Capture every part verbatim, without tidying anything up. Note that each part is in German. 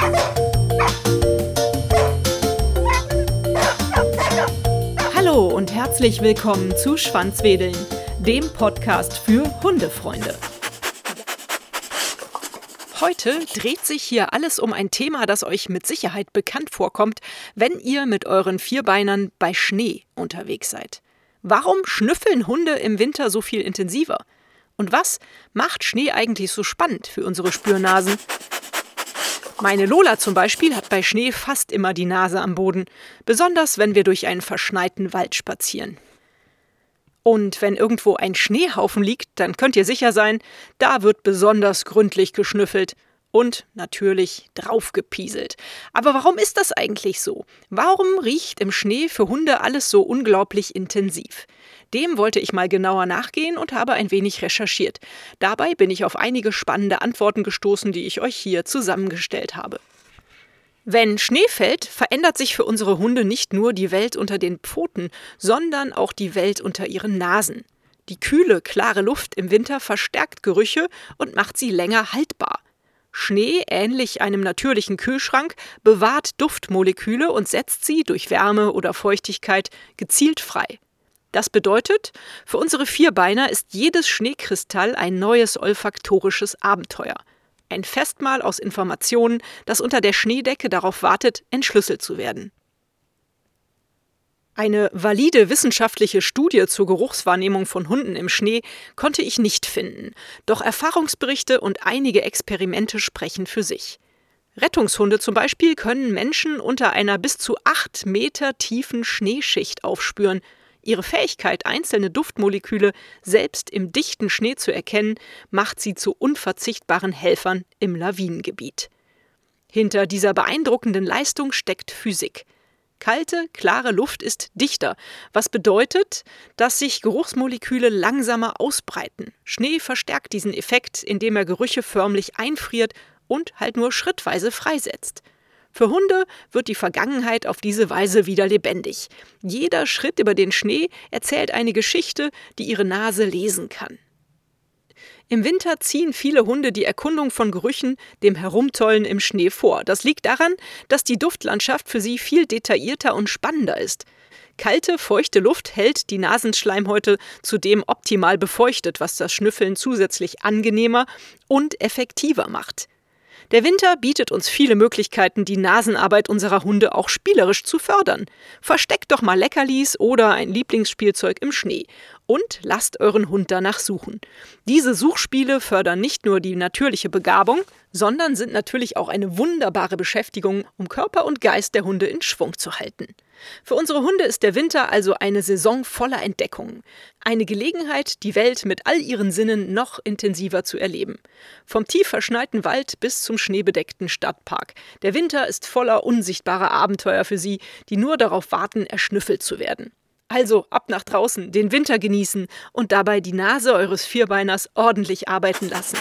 Hallo und herzlich willkommen zu Schwanzwedeln, dem Podcast für Hundefreunde. Heute dreht sich hier alles um ein Thema, das euch mit Sicherheit bekannt vorkommt, wenn ihr mit euren Vierbeinern bei Schnee unterwegs seid. Warum schnüffeln Hunde im Winter so viel intensiver? Und was macht Schnee eigentlich so spannend für unsere Spürnasen? Meine Lola zum Beispiel hat bei Schnee fast immer die Nase am Boden, besonders wenn wir durch einen verschneiten Wald spazieren. Und wenn irgendwo ein Schneehaufen liegt, dann könnt ihr sicher sein, da wird besonders gründlich geschnüffelt und natürlich draufgepieselt. Aber warum ist das eigentlich so? Warum riecht im Schnee für Hunde alles so unglaublich intensiv? Dem wollte ich mal genauer nachgehen und habe ein wenig recherchiert. Dabei bin ich auf einige spannende Antworten gestoßen, die ich euch hier zusammengestellt habe. Wenn Schnee fällt, verändert sich für unsere Hunde nicht nur die Welt unter den Pfoten, sondern auch die Welt unter ihren Nasen. Die kühle, klare Luft im Winter verstärkt Gerüche und macht sie länger haltbar. Schnee, ähnlich einem natürlichen Kühlschrank, bewahrt Duftmoleküle und setzt sie durch Wärme oder Feuchtigkeit gezielt frei. Das bedeutet, für unsere Vierbeiner ist jedes Schneekristall ein neues olfaktorisches Abenteuer. Ein Festmahl aus Informationen, das unter der Schneedecke darauf wartet, entschlüsselt zu werden. Eine valide wissenschaftliche Studie zur Geruchswahrnehmung von Hunden im Schnee konnte ich nicht finden, doch Erfahrungsberichte und einige Experimente sprechen für sich. Rettungshunde zum Beispiel können Menschen unter einer bis zu acht Meter tiefen Schneeschicht aufspüren. Ihre Fähigkeit, einzelne Duftmoleküle selbst im dichten Schnee zu erkennen, macht sie zu unverzichtbaren Helfern im Lawinengebiet. Hinter dieser beeindruckenden Leistung steckt Physik. Kalte, klare Luft ist dichter, was bedeutet, dass sich Geruchsmoleküle langsamer ausbreiten. Schnee verstärkt diesen Effekt, indem er Gerüche förmlich einfriert und halt nur schrittweise freisetzt. Für Hunde wird die Vergangenheit auf diese Weise wieder lebendig. Jeder Schritt über den Schnee erzählt eine Geschichte, die ihre Nase lesen kann. Im Winter ziehen viele Hunde die Erkundung von Gerüchen dem Herumtollen im Schnee vor. Das liegt daran, dass die Duftlandschaft für sie viel detaillierter und spannender ist. Kalte, feuchte Luft hält die Nasenschleimhäute zudem optimal befeuchtet, was das Schnüffeln zusätzlich angenehmer und effektiver macht. Der Winter bietet uns viele Möglichkeiten, die Nasenarbeit unserer Hunde auch spielerisch zu fördern. Versteckt doch mal Leckerlis oder ein Lieblingsspielzeug im Schnee und lasst euren Hund danach suchen. Diese Suchspiele fördern nicht nur die natürliche Begabung, sondern sind natürlich auch eine wunderbare Beschäftigung, um Körper und Geist der Hunde in Schwung zu halten. Für unsere Hunde ist der Winter also eine Saison voller Entdeckungen. Eine Gelegenheit, die Welt mit all ihren Sinnen noch intensiver zu erleben. Vom tief verschneiten Wald bis zum schneebedeckten Stadtpark. Der Winter ist voller unsichtbarer Abenteuer für sie, die nur darauf warten, erschnüffelt zu werden. Also ab nach draußen, den Winter genießen und dabei die Nase eures Vierbeiners ordentlich arbeiten lassen.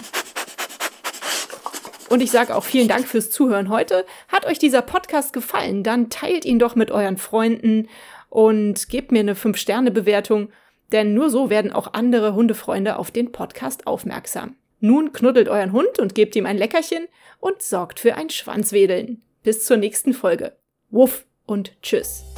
Und ich sage auch vielen Dank fürs Zuhören heute. Hat euch dieser Podcast gefallen, dann teilt ihn doch mit euren Freunden und gebt mir eine fünf Sterne Bewertung, denn nur so werden auch andere Hundefreunde auf den Podcast aufmerksam. Nun knuddelt euren Hund und gebt ihm ein Leckerchen und sorgt für ein Schwanzwedeln. Bis zur nächsten Folge. Wuff und tschüss.